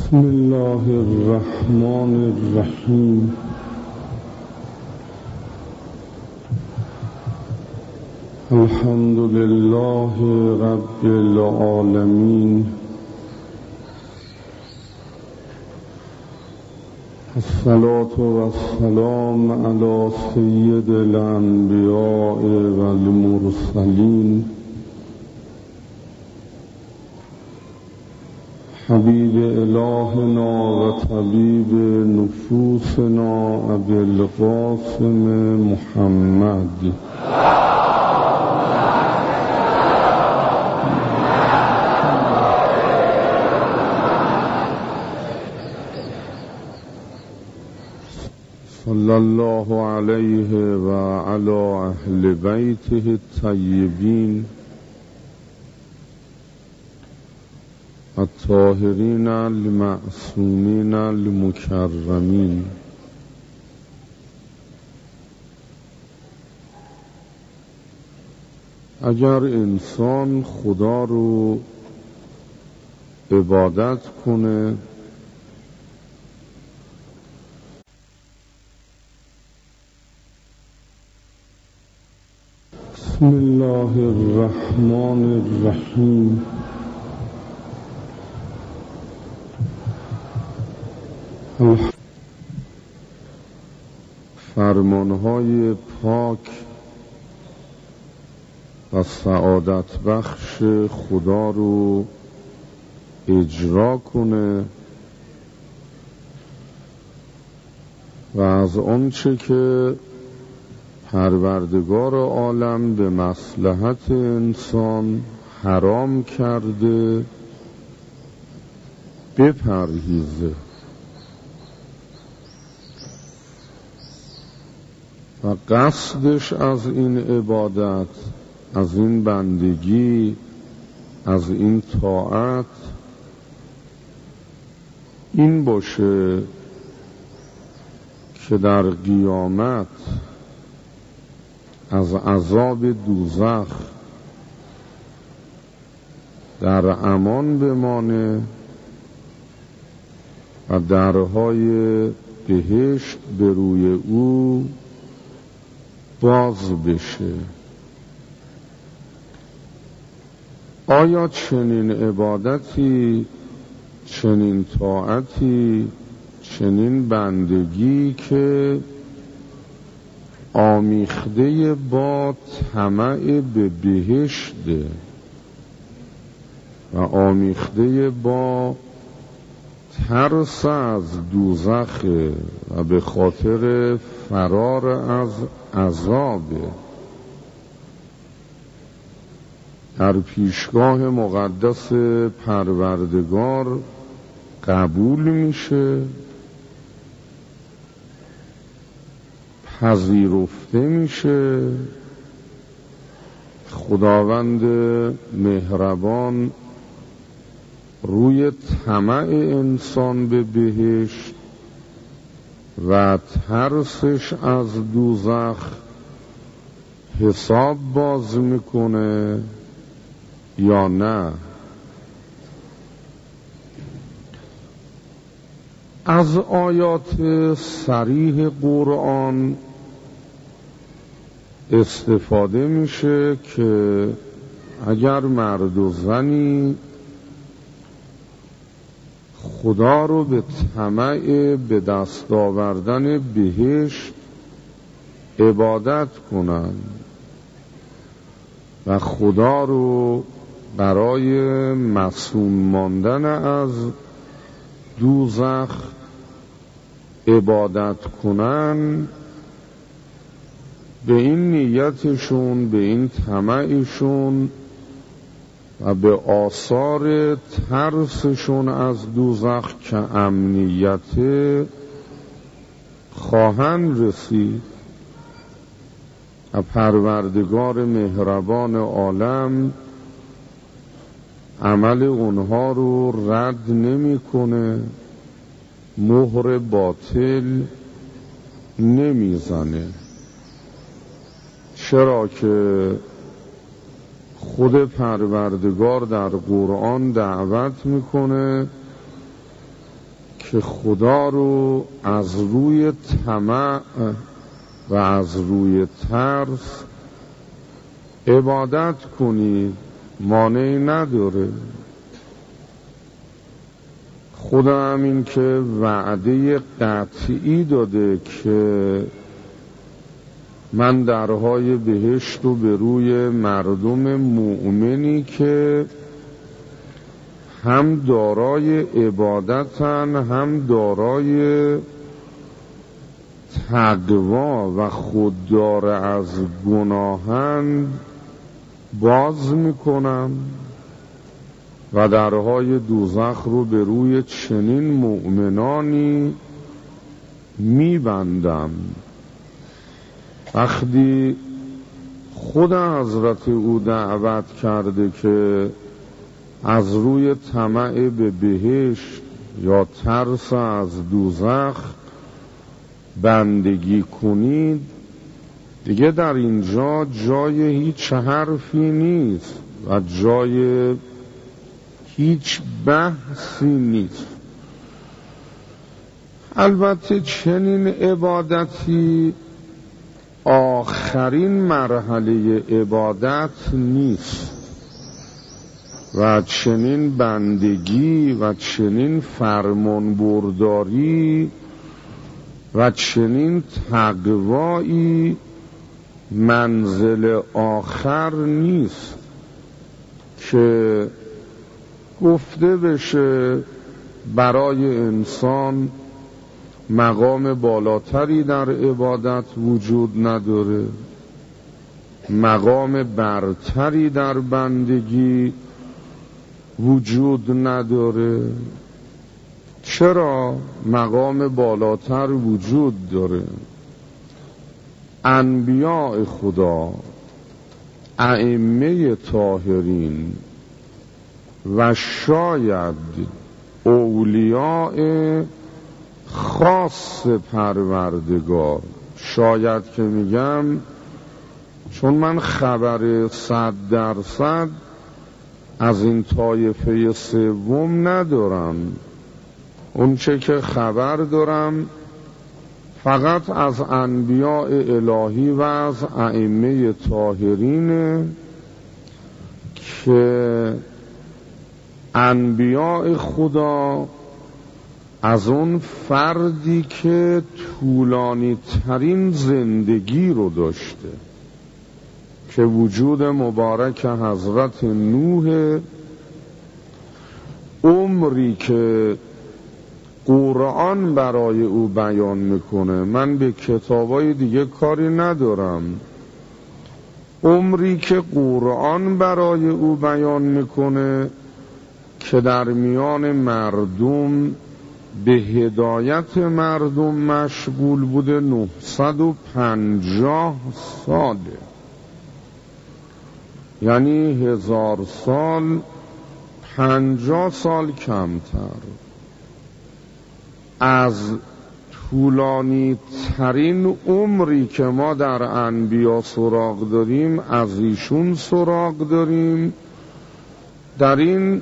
بسم الله الرحمن الرحیم. الحمد لله رب العالمین. الصلاة والسلام على سید الانبیاء والمرسلین حبیب الهنا و طبیب نفوسنا ابی القاسم محمد صلی الله علیه و علی اهل بیته الطیبین الطاهرین المعصومین المکرمین. اگر انسان خدا رو عبادت کنه بسم الله الرحمن الرحیم. فرمانهای پاک و سعادت بخش خدا رو اجرا کنه و از آنچه که پروردگار عالم به مصلحت انسان حرام کرده بپرهیزه و قصدش از این عبادت، از این بندگی، از این طاعت این باشه که در قیامت از عذاب دوزخ در امان بمانه و درهای بهشت به روی او باز بشه. آیا چنین عبادتی، چنین طاعتی، چنین بندگی که آمیخته با طمع به بهشت و آمیخته با ترس از دوزخ و به خاطر فرار از عذاب در پیشگاه مقدس پروردگار قبول میشه، پذیرفته میشه؟ خداوند مهربان روی طمع انسان به بهشت و ترسش از دوزخ حساب باز میکنه یا نه؟ از آیات صریح قرآن استفاده میشه که اگر مرد و زنی خدا رو به طمع به دست آوردن بهشت عبادت کنن و خدا رو برای معصوم ماندن از دوزخ عبادت کنن، به این نیتشون، به این طمعشون و به آثار ترسشون از دوزخ که امنیت خواهند رسید و پروردگار مهربان عالم عمل اونها رو رد نمیکنه، مهر باطل نمیزنه. چرا که خود پروردگار در قرآن دعوت میکنه که خدا رو از روی طمع و از روی ترس عبادت کنید، مانعی نداره. خدا همین که وعده قطعی داده که من درهای بهشت رو به روی مردم مؤمنی که هم دارای عبادتن هم دارای تقوا و خوددار از گناهند باز میکنم و درهای دوزخ رو به روی چنین مؤمنانی میبندم. وقتی خود حضرت او دعوت کرده که از روی طمع به بهشت یا ترس از دوزخ بندگی کنید، دیگه در اینجا جای هیچ حرفی نیست و جای هیچ بحثی نیست. البته چنین عبادتی آخرین مرحله عبادت نیست و چنین بندگی و چنین فرمانبرداری و چنین تقوایی منزل آخر نیست که گفته بشه برای انسان مقام بالاتری در عبادت وجود نداره، مقام برتری در بندگی وجود نداره. چرا مقام بالاتر وجود داره؟ انبیاء خدا، ائمه طاهرین و شاید اولیاء خاص پروردگار، شاید که میگم چون من خبر 100% از این طایفه سوم ندارم، اون چه که خبر دارم فقط از انبیاء الهی و از ائمه طاهرینه که انبیاء خدا از اون فردی که طولانی ترین زندگی رو داشته که وجود مبارک حضرت نوح، عمری که قرآن برای او بیان میکنه، من به کتابای دیگه کاری ندارم، عمری که قرآن برای او بیان میکنه که در میان مردم به هدایت مردم مشغول بوده 950 ساله، یعنی 1000 سال 50 سال کمتر. از طولانی ترین عمری که ما در انبیا سراغ داریم از ایشون سراغ داریم. در این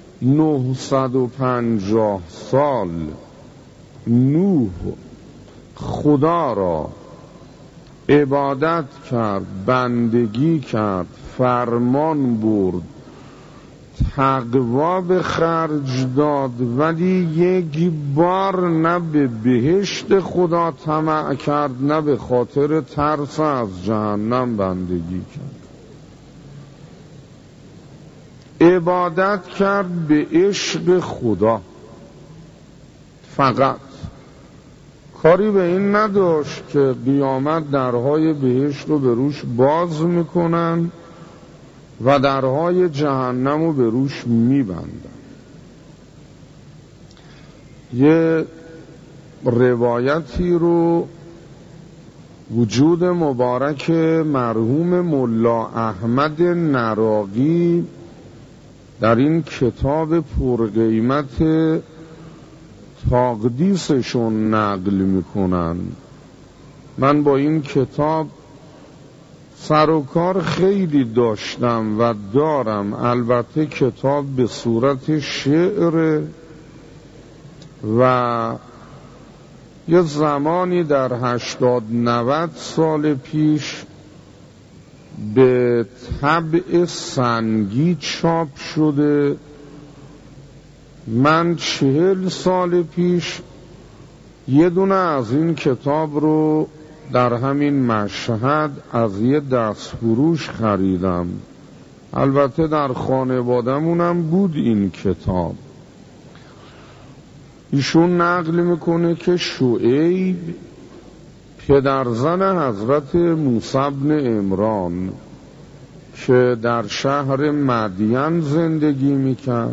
950 سال نوح خدا را عبادت کرد، بندگی کرد، فرمان برد، تقوا به خرج داد، ولی یک بار نه به بهشت خدا طمع کرد نه به خاطر ترس از جهنم بندگی کرد. عبادت کرد به عشق خدا فقط، کاری به این نداشت که قیامت درهای بهشت رو به روش باز میکنن و درهای جهنم رو به روش میبندن. یه روایتی رو وجود مبارک مرحوم ملا احمد نراقی در این کتاب پرقیمت تقدیسشون نقل میکنن. من با این کتاب سر و کار خیلی داشتم و دارم، البته کتاب به صورت شعر، و یه زمانی در 80-90 سال پیش به طبع سنگی چاپ شده. من 40 سال پیش یه دونه از این کتاب رو در همین مشهد از یه دستفروش خریدم. البته در خانواده‌مونم بود این کتاب. ایشون نقل میکنه که شعیب پدرزن حضرت موسی بن عمران که در شهر مدین زندگی میکرد،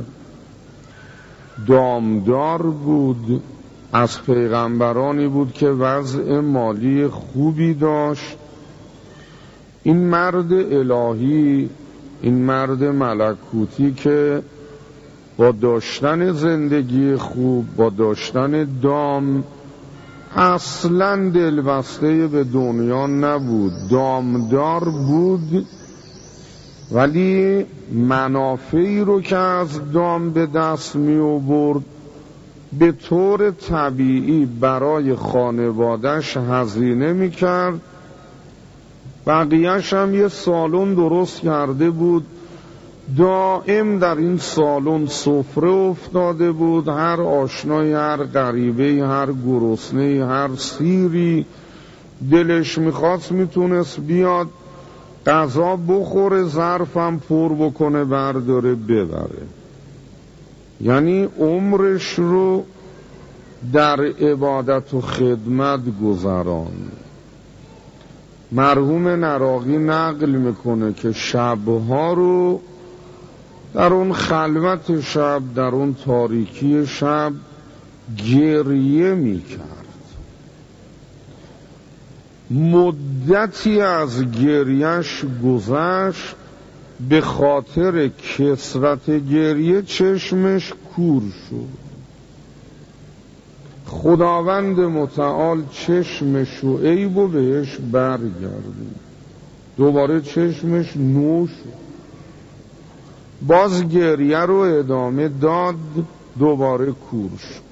دامدار بود، از پیغمبرانی بود که وضع مالی خوبی داشت. این مرد الهی، این مرد ملکوتی که با داشتن زندگی خوب، با داشتن دام، اصلا دلبسته به دنیا نبود، دامدار بود، ولی منافعی رو که از دام به دست می آورد به طور طبیعی برای خانواده‌اش هزینه می کرد. بقیه‌اش هم یه سالن درست کرده بود، دائم در این سالن سفره افتاده بود. هر آشنایی، هر غریبه‌ای، هر گرسنه‌ای، هر سیری دلش میخواست میتونست بیاد غذا بخوره، ظرفم پر بکنه برداره ببره. یعنی عمرش رو در عبادت و خدمت گذران. مرحوم نراقی نقل میکنه که شبها رو در اون خلوت شب، در اون تاریکی شب گریه میکرد. مدتی از گریهش گذشت، به خاطر کثرت گریه چشمش کور شد. خداوند متعال چشم شعیب و بهش برگردید، دوباره چشمش نو شد، باز گریه رو ادامه داد، دوباره کور شد.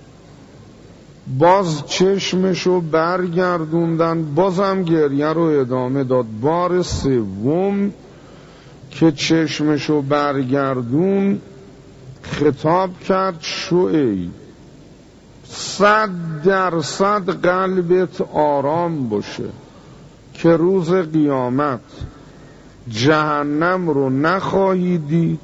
باز چشمشو برگردوندن، بازم گریه رو ادامه داد. بار سوم که چشمشو برگردون خطاب کرد: شعیب 100% قلبت آرام باشه که روز قیامت جهنم رو نخواهی دید.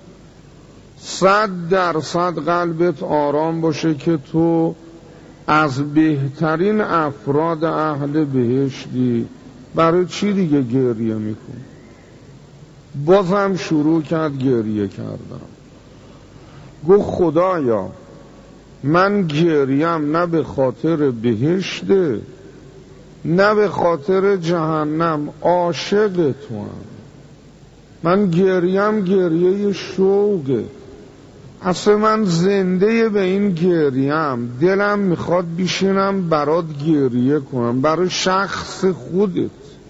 100% قلبت آرام باشه که تو از بهترین افراد اهل بهشتی. برای چی دیگه گریه میکن؟ بازم شروع کرد گریه کردم. گفت خدایا من گریم نه به خاطر بهشته نه به خاطر جهنم، عاشق تو هم. من گریم گریه شوقه، اصلا من زنده به این گریم، دلم میخواد بیشینم برات گریه کنم، برای شخص خودت.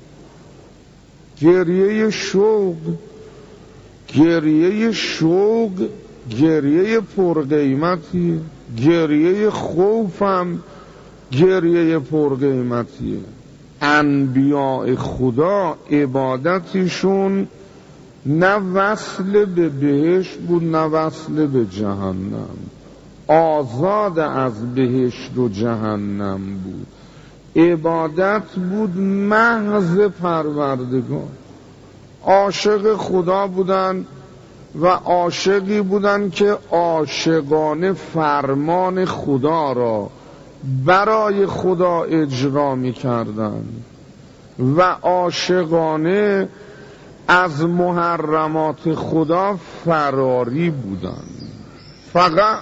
گریه شوق، گریه شوق گریه پرقیمتیه، گریه خوفم گریه پرقیمتیه. انبیاء خدا عبادتشون نه وصل به بهشت بود نه وصل به جهنم، آزاد از بهشت و جهنم بود. عبادت بود محض پروردگار. عاشق خدا بودن و عاشقی بودن که عاشقانه فرمان خدا را برای خدا اجرا می کردن و عاشقانه از محرمات خدا فراری بودن. فقط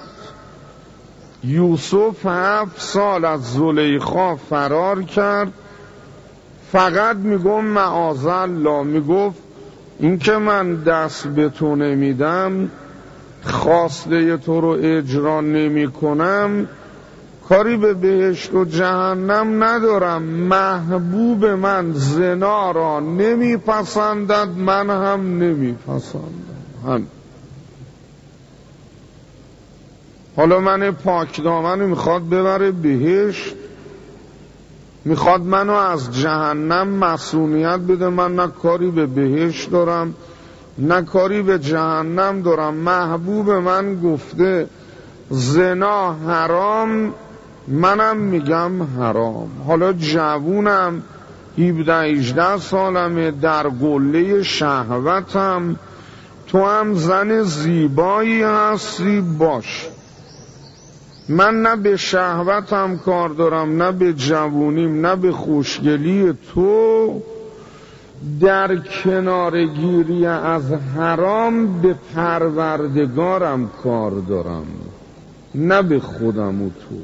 یوسف 7 سال از زلیخا فرار کرد، فقط میگم معاذالله، میگفت این که من دست به تو نمیدم، خواسته تو رو اجرا نمی کنم، کاری به بهشت و جهنم ندارم. محبوب من زنا را نمیپسندد، من هم نمیپسندم. حالا من پاک دامن میخواد ببره بهشت، میخواد منو از جهنم معصومیت بده. من نه کاری به بهشت دارم نه کاری به جهنم دارم. محبوب من گفته زنا حرام، منم میگم حرام. حالا جوونم 17-18 سالمه، در قله شهوتم، تو هم زن زیبایی هستی، باش. من نه به شهوتم کار دارم، نه به جوونیم، نه به خوشگلی تو. در کنارگیری از حرام به پروردگارم کار دارم، نه به خودم و تو.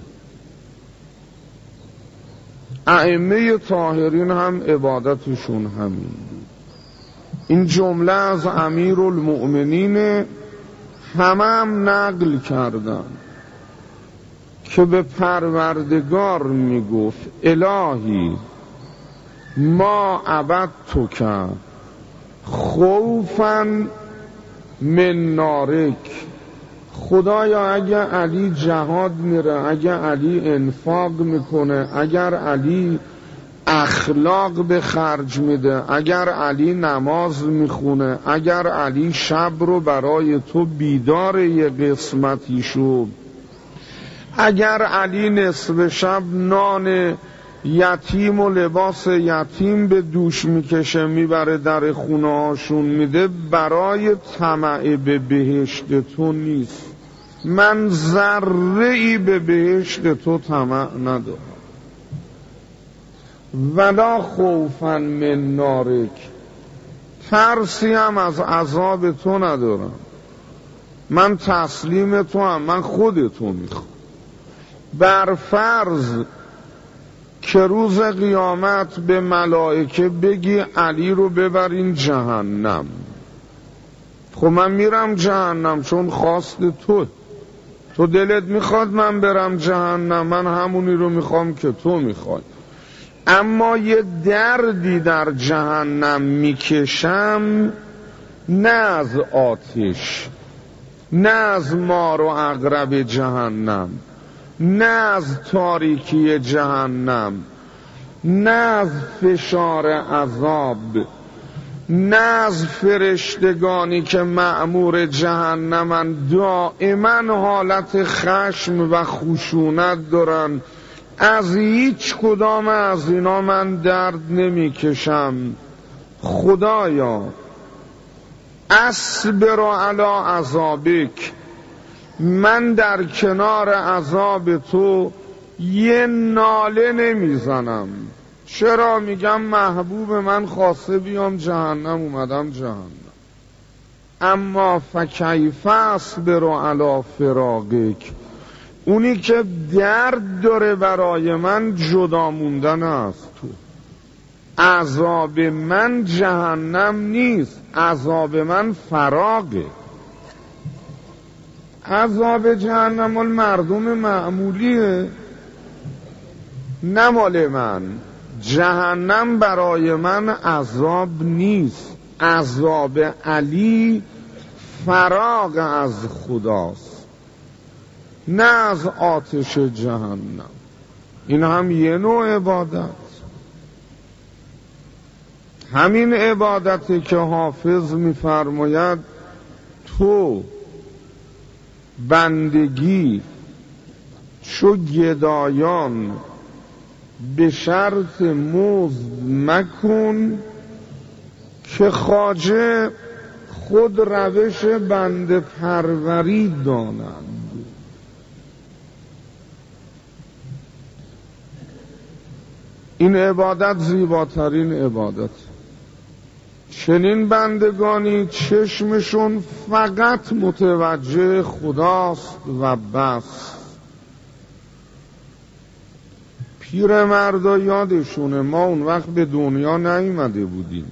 ائمه طاهرین هم عبادتشون همین بود. این جمله از امیرالمؤمنین هم نقل کردن که به پروردگار میگفت الهی ما عبدتک خوفا من نارک. خدایا اگر علی جهاد میره، اگر علی انفاق میکنه، اگر علی اخلاق به خرج میده، اگر علی نماز میخونه، اگر علی شب رو برای تو بیدار یه قسمتی شد، اگر علی نصف شب نان یتیم و لباس یتیم به دوش میکشه میبره در خونه هاشون میده، برای طمع به بهشت تو نیست. من ذره ای به بهشت تو طمع ندارم. ولا خوفا من نارک، ترسی هم از عذاب تو ندارم. من تسلیم تو هم، من خودتو میخوام. بر فرض که روز قیامت به ملائکه بگی علی رو ببرین جهنم، خب من میرم جهنم چون خواست تو دلت میخواد من برم جهنم، من همونی رو میخوام که تو میخوای. اما یه دردی در جهنم میکشم، نه از آتش، نه از مار و عقرب جهنم، نه از تاریکی جهنم، نه از فشار عذاب، نه از فرشتگانی که مأمور جهنمن دائما حالت خشم و خشونت دارن. از هیچ کدام از اینا من درد نمی کشم. خدایا اصبر علی عذابک، من در کنار عذاب تو یه ناله نمیزنم. چرا؟ میگم محبوب من خواسته بیام جهنم، اومدم جهنم. اما فکیف اصبر علی فراقک، اونی که درد داره برای من جدا موندن از تو. عذاب من جهنم نیست، عذاب من فراقه. عذاب جهنم مال مردم معمولیه، نه مال من. جهنم برای من عذاب نیست. عذاب علی فراق از خداست، نه از آتش جهنم. این هم یه نوع عبادت. همین عبادتی که حافظ می‌فرماید تو بندگی چو گدایان به شرط مزد مکن، که خواجه خود روش بنده پروری دانند. این عبادت زیباترین عبادت. چنین بندگانی چشمشون فقط متوجه خداست و بس. پیر مردا یادشونه ما اون وقت به دنیا نیامده بودیم.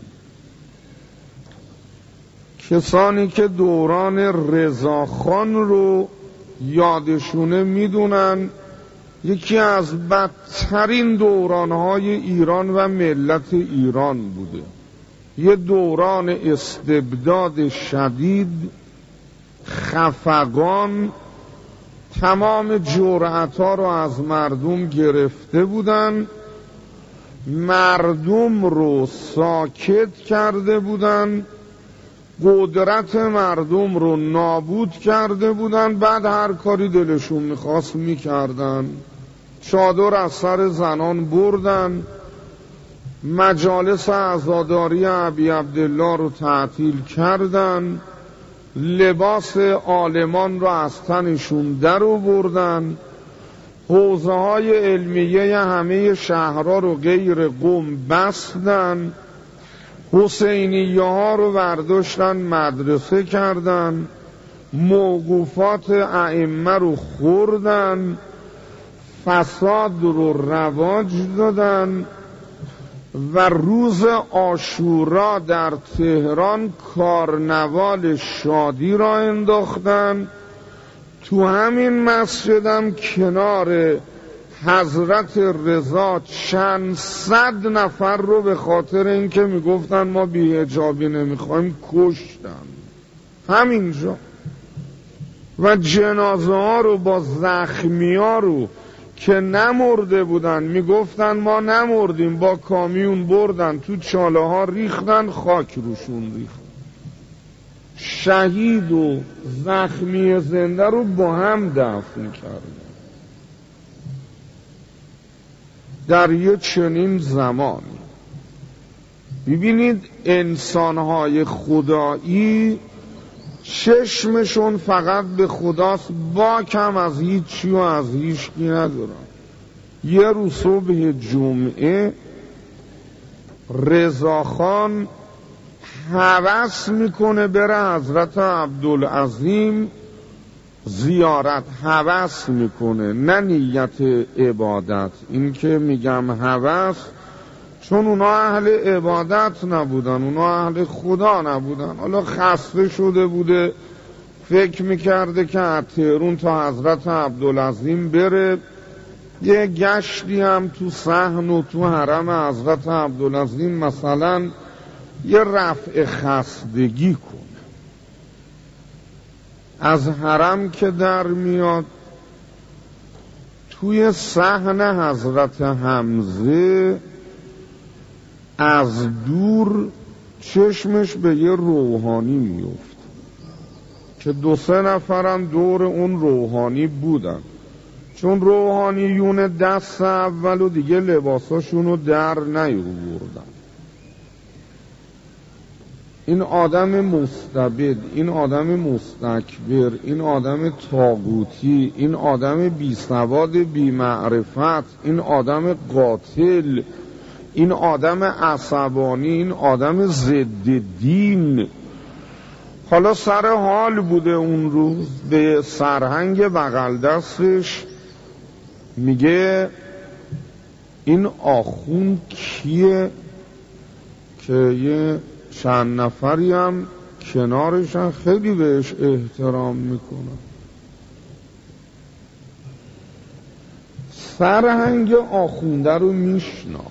کسانی که دوران رضاخان رو یادشونه میدونن یکی از بدترین دورانهای ایران و ملت ایران بوده. یه دوران استبداد شدید، خفقان، تمام جرأت‌ها رو از مردم گرفته بودن، مردم رو ساکت کرده بودن، قدرت مردم رو نابود کرده بودن، بعد هر کاری دلشون میخواست میکردن. چادر از سر زنان بردن، مجالس عزاداری ابی عبدالله رو تعطیل کردن، لباس عالمان رو از تنشون در آوردن، حوزه های علمیه همه شهرها رو غیر قم بستن، حسینیه ها رو برداشتن مدرسه کردن، موقوفات ائمه رو خوردن، فساد رو رواج دادن و روز عاشورا در تهران کارنوال شادی را انداختن. تو همین مسجدم کنار حضرت رضا چند صد نفر رو به خاطر اینکه میگفتن ما بی‌حجابی نمیخوایم کشتن همینجا، و جنازه ها رو با زخمی ها رو که نمرده بودن میگفتن ما نمردیم، با کامیون بردن تو چاله ها ریختن، خاک روشون ریختن. شهید و زخمی زنده رو با هم دفن کردن. در یه چنین زمانی ببینید انسانهای خدایی چشمشون فقط به خداست، با کم از هیچ چی و از هیچ کی ندارن. یه روز صبح جمعه رضاخان هوس میکنه بره حضرت عبدالعظیم زیارت، هوس میکنه، نه نیت عبادت. این که میگم هوس چون اونا اهل عبادت نبودن، اونا اهل خدا نبودن، حالا خسته شده بوده، فکر میکرده که از تهران تا حضرت عبدالعظیم بره، یه گشتی هم تو صحن و تو حرم حضرت عبدالعظیم مثلا یه رفع خستگی کنه. از حرم که در میاد توی صحن حضرت حمزه از دور چشمش به یه روحانی میفت که 2-3 نفرم دور اون روحانی بودن، چون روحانیون دست اولو دیگه لباساشونو در نیاوردن. این آدم مستبد، این آدم مستکبر، این آدم طاغوتی، این آدم بیسواد بیمعرفت، این آدم قاتل، این آدم عصبانی، این آدم ضد دین. حالا سر حال بوده اون روز، به سرهنگ بغل دستش میگه این آخوند کیه که یه چند نفری هم کنارشن خیلی بهش احترام میکنن. سرهنگ آخونده رو میشناخت.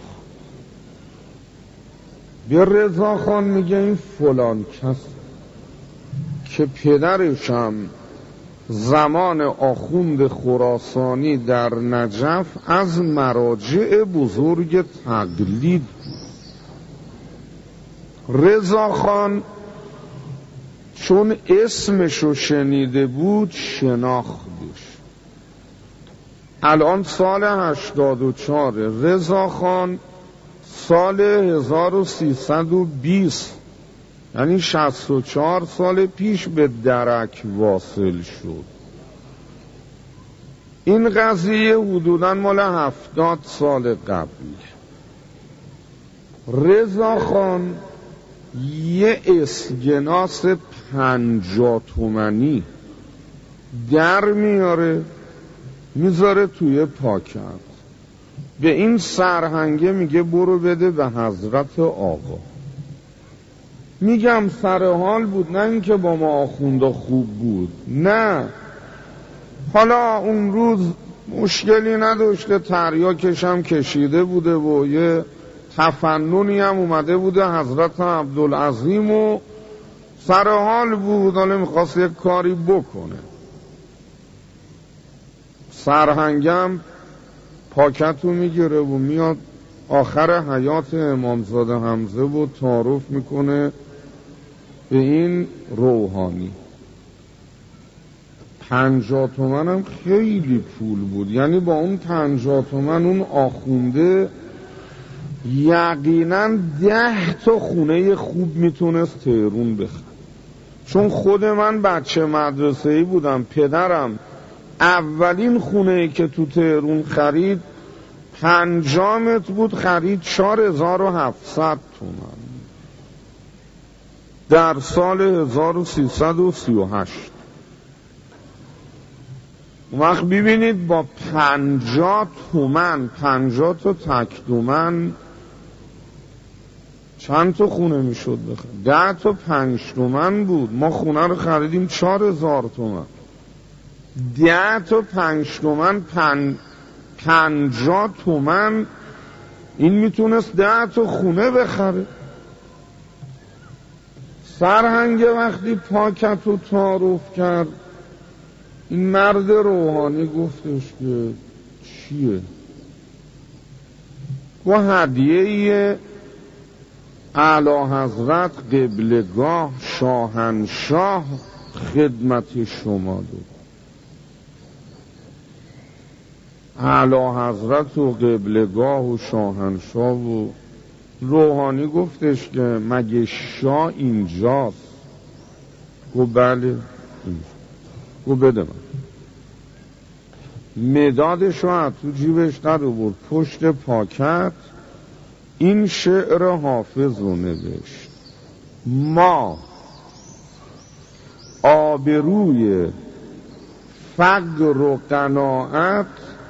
به رضاخان میگه این فلان کس که پدرشم زمان آخوند خراسانی در نجف از مراجع بزرگ تقلید بود. رضاخان چون اسمشو شنیده بود شناختش. الان سال 84، رضاخان سال 1320 یعنی 64 سال پیش به درک واصل شد. این قضیه حدوداً مال 70 سال قبل. رضاخان یه اسکناس 50 تومانی در میاره میذاره توی پاکت، به این سرهنگه میگه برو بده به حضرت آقا. میگم سر حال بود، نه اینکه با ما آخونده خوب بود، نه. حالا اون روز مشکلی نداشته، تریاکش هم کشیده بوده و یه تفننی هم اومده بوده حضرت عبدالعظیم و سر حال بود، حالا میخواست یک کاری بکنه. سرهنگم پاکت رو میگیره و میاد آخر حیات امامزاده حمزه و تعارف میکنه به این روحانی. 50 تومن هم خیلی پول بود، یعنی با اون 50 تومن اون آخونده یقینا 10 تا خونه خوب میتونست تهرون بخره. چون خود من بچه مدرسه‌ای بودم، پدرم اولین خونه‌ای که تو تهرون خرید 50 متر بود، خرید 4700 تومن در سال 1338. وقت ببینید با 50 تومن 50 تا تک تومن چند تا خونه میشد بخرید؟ 10 تا 5 تومن بود. ما خونه رو خریدیم 4000 تومن. 10 تا 5 تومن 50 تومن این میتونست 10 تا خونه بخره. سرهنگ وقتی پاکت رو تعارف کرد، این مرد روحانی گفتش که چیه؟ و هدیه اعلی حضرت قبلگاه شاهنشاه خدمت شما داد. اعلی حضرت و قبلگاه و شاهنشاه و روحانی گفتش که مگه شاه اینجاست؟ گفت بله اینجا. گفت بده من. مدادش رو تو جیبش در آورد پشت پاکت، این شعر حافظ رو نوشت: ما آبروی فقر و قناعت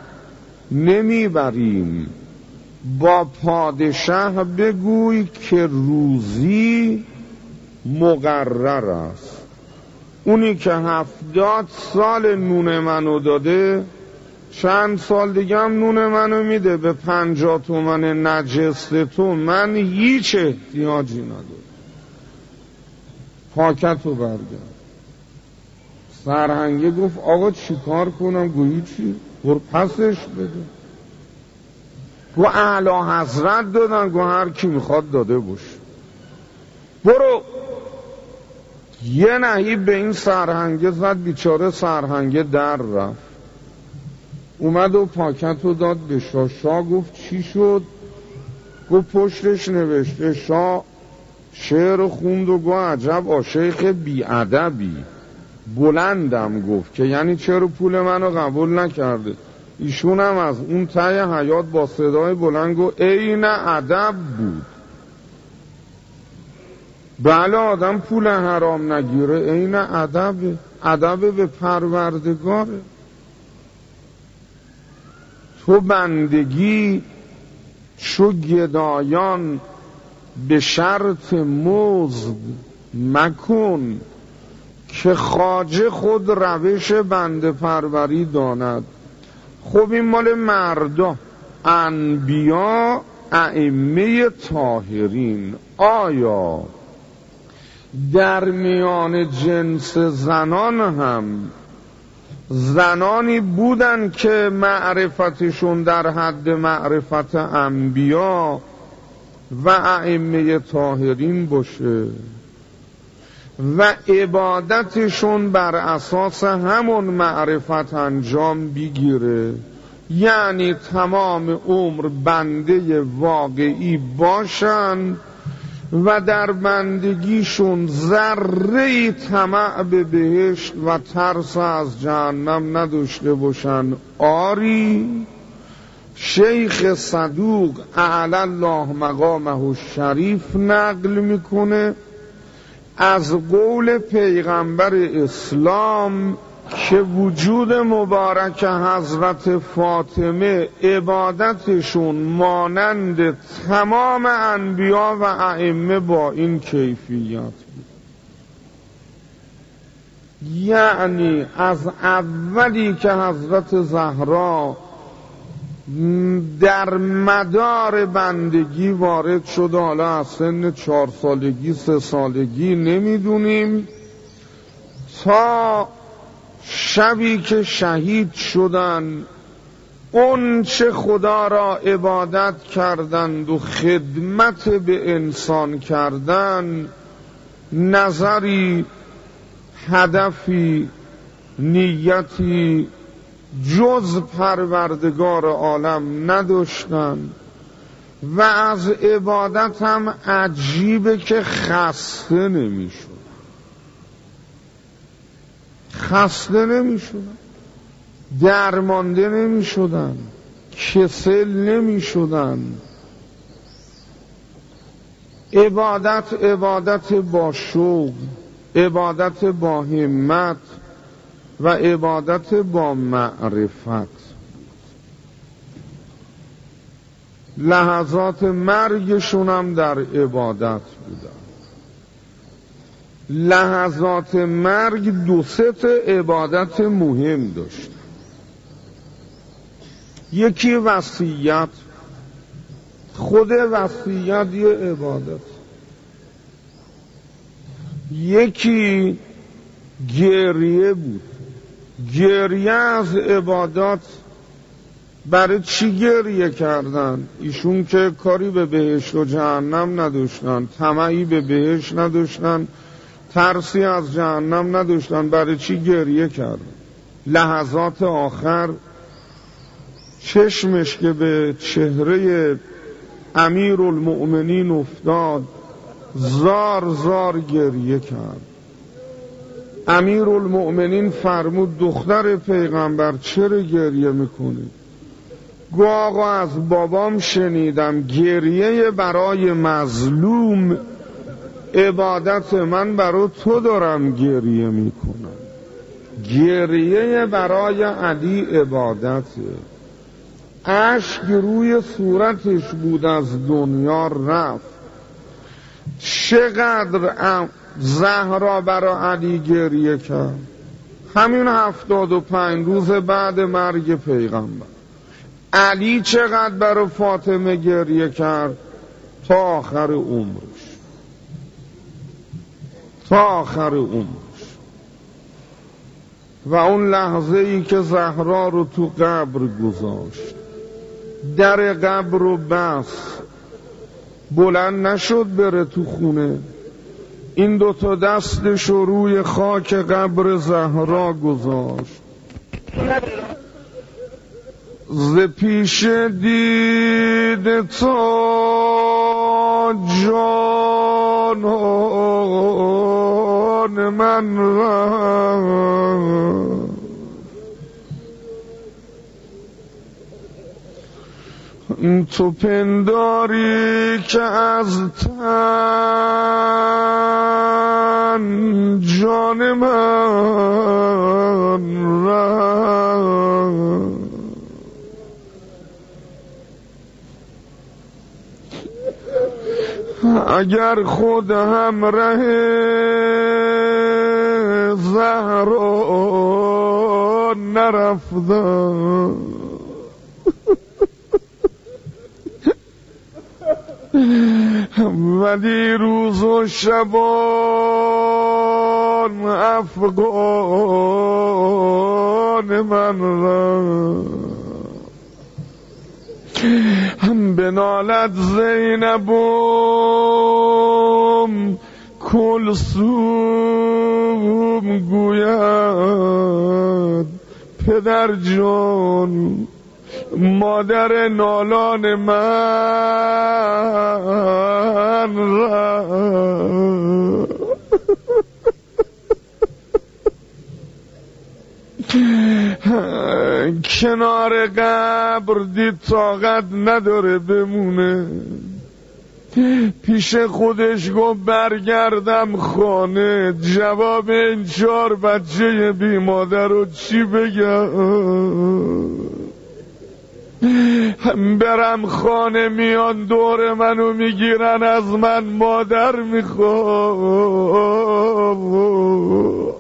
نمیبریم، با پادشه بگوی که روزی مقرر است. اونی که 70 سال نون منو داده چند سال دیگه هم نون منو میده. به 50 تومن نجست تو من هیچ احتیاجی ندارم. پاکت رو برگرد. سرهنگه گفت آقا چی کار کنم؟ گویی چی؟ برو پسش بده. گو اعلی حضرت دادن. گو هر کی میخواد داده باشه. برو. یه نهیب به این سرهنگه زد، بیچاره سرهنگه در رفت. اومد و پاکت رو داد به شاه. شاه گفت چی شد؟ گفت پشتش نوشته. شاه شعر خوند و گفت عجب آشیخ بیادبی. بلندم گفت که یعنی چرا پول منو قبول نکرده. ایشون هم از اون ته حیات با صدای بلند گفت عین ادب بود. بله آدم پول حرام نگیره عین ادبه. ادب به پروردگاره. تو بندگی چو گدایان به شرط مزد مکن، که خواجه خود روش بنده پروری داند. خب این مال مردا، انبیا، ائمه طاهرین. آیا در میان جنس زنان هم زنانی بودن که معرفتشون در حد معرفت انبیا و ائمه طاهرین باشه و عبادتشون بر اساس همون معرفت انجام بگیره؟ یعنی تمام عمر بنده واقعی باشن و در بندگیشون ذره‌ای طمع به بهشت و ترس از جهنم نداشته باشن. آری شیخ صدوق اعلی الله مقامه الشریف نقل میکنه از قول پیغمبر اسلام که وجود مبارک حضرت فاطمه عبادتشون مانند تمام انبیا و ائمه با این کیفیت بود. یعنی از اولی که حضرت زهرا در مدار بندگی وارد شده، حالا از سن 4 سالگی 3 سالگی نمیدونیم، تا شبی که شهید شدند اون چه خدا را عبادت کردند و خدمت به انسان کردند، نظری، هدفی، نیتی جز پروردگار عالم نداشتند و از عبادت هم عجیبه که خسته نمیشدن، درمانده نمیشدن، کسل نمیشدن. عبادت با شوق، عبادت با همت و عبادت با معرفت. لحظات مرگشون هم در عبادت بودن. لحظات مرگ دو سه تا عبادت مهم داشت. یکی وصیت، خود وصیت یه عبادت. یکی گریه بود. گریه از عبادات. برای چی گریه کردن؟ ایشون که کاری به بهشت و جهنم نداشتن، طمعی به بهشت نداشتن، ترسی از جهنم نداشتن. برای چی گریه کردن؟ لحظات آخر چشمش که به چهره امیرالمؤمنین افتاد، زار زار گریه کرد. امیرالمؤمنین فرمود دختر پیغمبر چرا گریه میکنی؟ گو آقا از بابام شنیدم گریه برای مظلوم عبادت، من برای تو دارم گریه میکنم. گریه برای علی عبادته. اشک روی صورتش بود، از دنیا رفت. چقدر زهرا برای علی گریه کرد؟ همین 75 روز بعد مرگ پیغمبر. علی چقدر برای فاطمه گریه کرد؟ تا آخر عمرش. و اون لحظه ای که زهرا رو تو قبر گذاشت، در قبر رو بست، بلند نشد بره تو خونه، این دوتا دستش رو روی خاک قبر زهرا گذاشت. ز پیش دید تو جانان من رفت، تو پنداری که از تن جان من رفت. اگر خود همراه زهرا نرفتم، ولی روز و شبان افغان من را بنالد زینبم کلثوم گوید پدر جان مادر نالان من را. کنار قبر دید طاقت نداره بمونه، پیش خودش گفت برگردم خانه، جواب این 4 بچه بی مادر رو چی بگم؟ برم خانه میان دور منو میگیرن، از من مادر میخوام.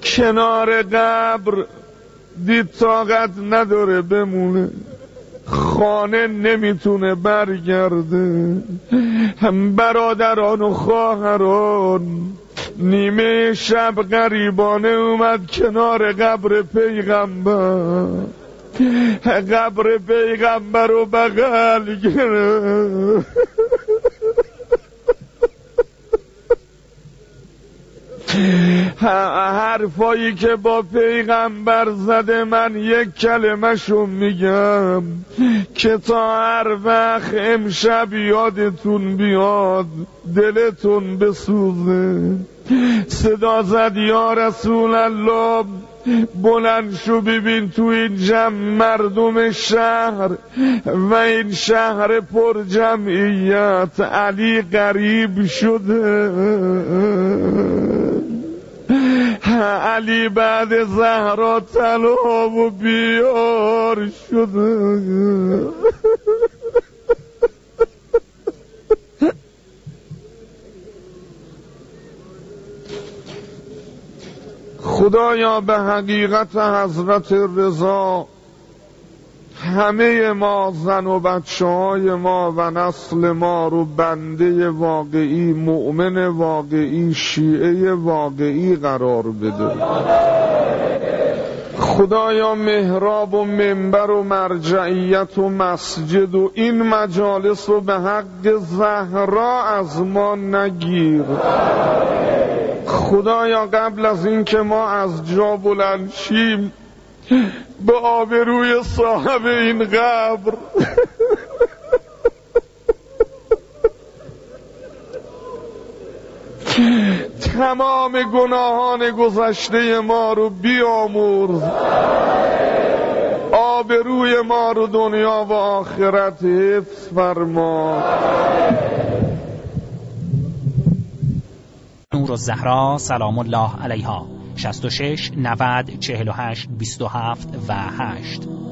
کنار قبر دید طاقت نداره بمونه، خانه نمیتونه برگرده. برادران و خواهران، نیمه شب غریبانه اومد کنار قبر پیغمبر، قبر پیغمبر رو بغل گرفت. حرفایی که با پیغمبر زده من یک کلمه شو میگم که تا هر وقت امشب یادتون بیاد دلتون بسوزه. صدا زد یا رسول الله، بلند شو ببین تو این جمع مردم شهر و این شهر پر جمعیت علی غریب شده. علی بعد زهرا طلا و بیار شده. خدایا به حقیقت حضرت رضا همه ما، زن و بچه های ما و نسل ما رو بنده واقعی، مؤمن واقعی، شیعه واقعی قرار بده. خدایا محراب و منبر و مرجعیت و مسجد و این مجالس رو به حق زهرا از ما نگیر. خدایا قبل از این که ما از جا بلند شیم به آبروی صاحب این قبر تمام گناهان گذشته ما رو بیامرز، آبروی ما رو دنیا و آخرت حفظ فرما. نور الزهرا سلام الله علیها 66 90 48 27 و 8